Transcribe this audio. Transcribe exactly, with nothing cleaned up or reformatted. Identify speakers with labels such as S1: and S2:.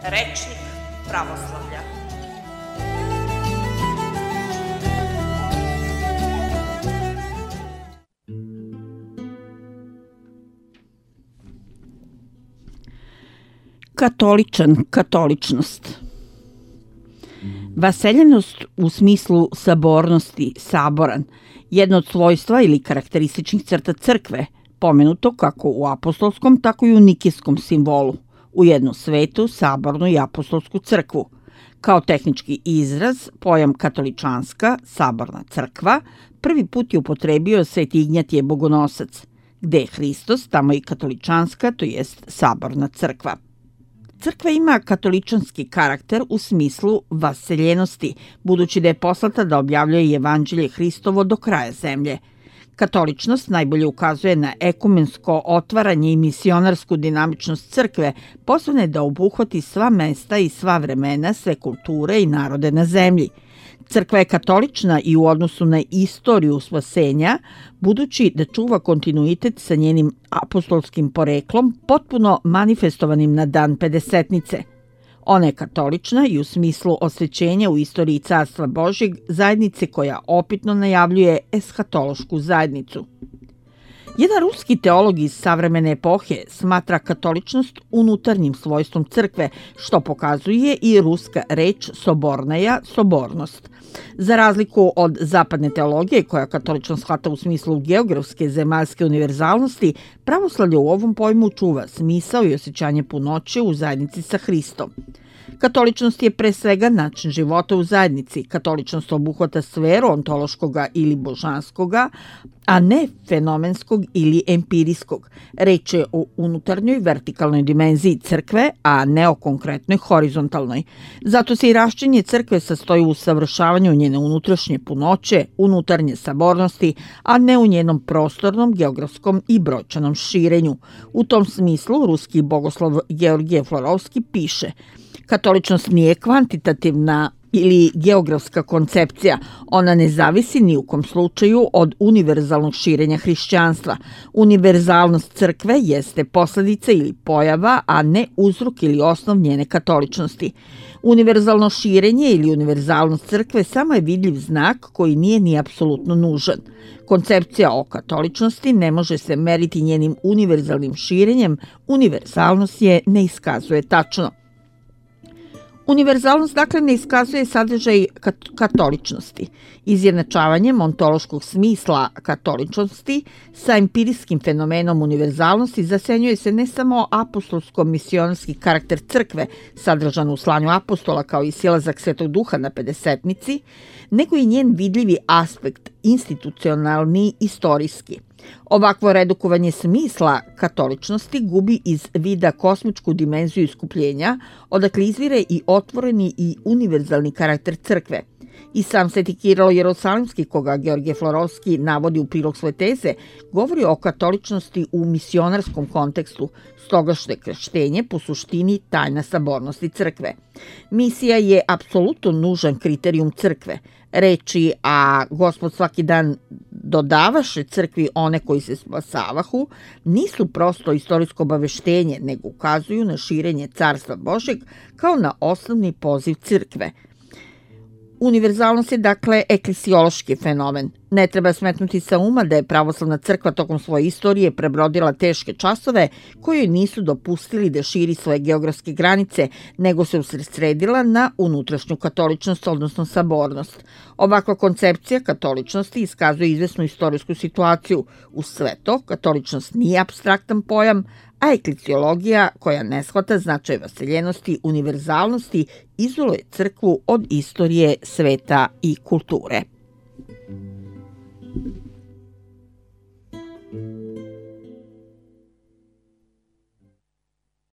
S1: Rečnik pravoslavlja.
S2: Katoličan, katoličnost. Vaseljenost u smislu sabornosti, saboran, jedno od svojstva ili karakterističnih crta crkve, pomenuto kako u apostolskom, tako i u nikijskom simbolu, u jednu svetu, sabornu i apostolsku crkvu. Kao tehnički izraz, pojam katoličanska, saborna crkva, prvi put je upotrebio Sveti Ignjatije Bogonosac, gde je Hristos, tamo i katoličanska, to jest saborna crkva. Crkva ima katoličanski karakter u smislu vaseljenosti, budući da je poslata da objavljuje evanđelje Hristovo do kraja zemlje. Katoličnost najbolje ukazuje na ekumensko otvaranje i misionarsku dinamičnost crkve, posebno je da obuhvati sva mesta i sva vremena, sve kulture i narode na zemlji. Crkva je katolična i u odnosu na istoriju spasenja, budući da čuva kontinuitet sa njenim apostolskim poreklom, potpuno manifestovanim na dan Pedesetnice. Ona je katolična i u smislu osvećenja u istoriji Carstva Božjeg, zajednice koja opitno najavljuje eshatološku zajednicu. Jedan ruski teolog iz savremene epohe smatra katoličnost unutarnjim svojstvom crkve, što pokazuje i ruska reč sobornaja, sobornost. Za razliku od zapadne teologije, koja katoličnost shvata u smislu geografske zemaljske univerzalnosti, pravoslavlje u ovom pojmu čuva smisao i osjećanje punoće u zajednici sa Hristom. Katoličnost je pre svega način života u zajednici. Katoličnost obuhvata sferu ontološkoga ili božanskoga, a ne fenomenskog ili empirijskog. Reč je o unutarnjoj vertikalnoj dimenziji crkve, a ne o konkretnoj horizontalnoj. Zato se i rašćenje crkve sastoji u savršavanju njene unutrašnje punoće, unutarnje sabornosti, a ne u njenom prostornom, geografskom i brojčanom širenju. U tom smislu ruski bogoslov Georgije Florovski piše: katoličnost nije kvantitativna ili geografska koncepcija. Ona ne zavisi ni u kom slučaju od univerzalnog širenja hrišćanstva. Univerzalnost crkve jeste posledica ili pojava, a ne uzrok ili osnov njene katoličnosti. Univerzalno širenje ili univerzalnost crkve samo je vidljiv znak koji nije ni apsolutno nužan. Koncepcija o katoličnosti ne može se meriti njenim univerzalnim širenjem, univerzalnost je ne iskazuje tačno. Univerzalnost dakle ne iskazuje sadržaj katoličnosti. Izjednačavanjem ontološkog smisla katoličnosti sa empirijskim fenomenom univerzalnosti zasenjuje se ne samo apostolsko-misionarski karakter crkve sadržan u slanju apostola kao i silazak Svetog Duha na Pedesetnici, nego i njen vidljivi aspekt, institucionalni, istorijski. Ovakvo redukovanje smisla katoličnosti gubi iz vida kosmičku dimenziju iskupljenja, odakle izvire i otvoreni i univerzalni karakter crkve. I sam Sveti Kirilo Jerusalimski, koga Georgije Florovski navodi u prilog svoje teze, govori o katoličnosti u misionarskom kontekstu, stoga što je krštenje po suštini tajna sabornosti crkve. Misija je apsolutno nužan kriterijum crkve. Reči, a Gospod svaki dan dodavaše crkvi one koji se spasavahu, nisu prosto istorijsko obaveštenje, nego ukazuju na širenje Carstva Božjeg kao na osnovni poziv crkve. Univerzalnost je dakle eklesiološki fenomen. Ne treba smetnuti sa uma da je pravoslavna crkva tokom svoje istorije prebrodila teške časove koji nisu dopustili da širi svoje geografske granice, nego se usredsredila na unutrašnju katoličnost, odnosno sabornost. Ovakva koncepcija katoličnosti iskazuje izvesnu istorijsku situaciju. Uz sve to, katoličnost nije apstraktan pojam, a eklesiologija, koja ne shvata značaj vaseljenosti, univerzalnosti, izoluje crkvu od istorije, sveta i kulture.